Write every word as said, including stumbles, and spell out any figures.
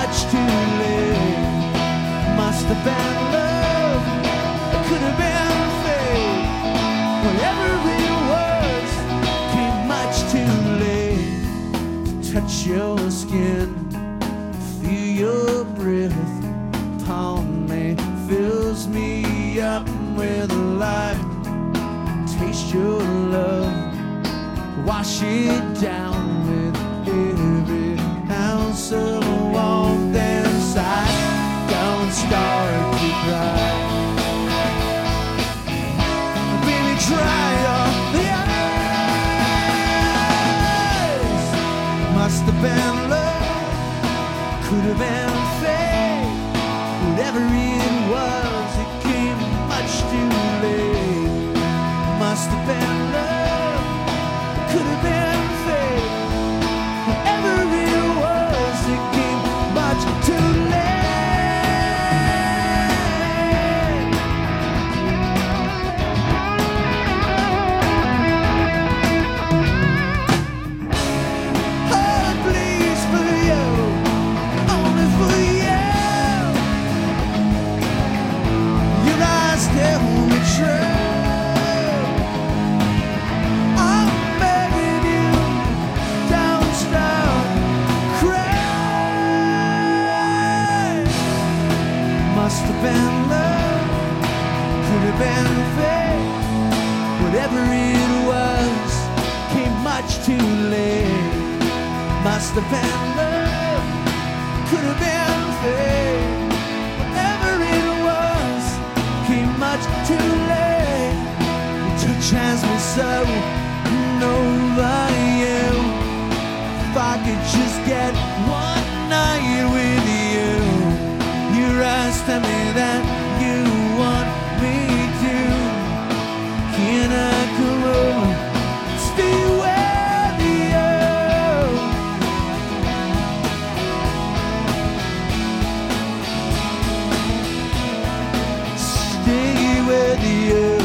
much too late. Must have been love, it could have been fate. Whatever it was, came much too late. Touch your skin, feel your breath upon me, fills me up with life. Taste your love, wash it down with every ounce of warmth inside. Don't start to cry, baby, dry your eyes. Must have been love, could have been fate. Whatever it was, it came much too late. Must have been love, could have been fate. Whatever it was, it came much too late. Oh, please, for you, only for you. Your eyes tell me true. I'm begging you, don't stop crying. Must have been love, could have been fate. Whatever it was, came much too late. Must have been love, could have been fate. Whatever it was, came much too late. Your touch has me so over you. If I could just get one night with you. Your eyes tell me that you want me to. Can I come over, stay with you? Stay with you.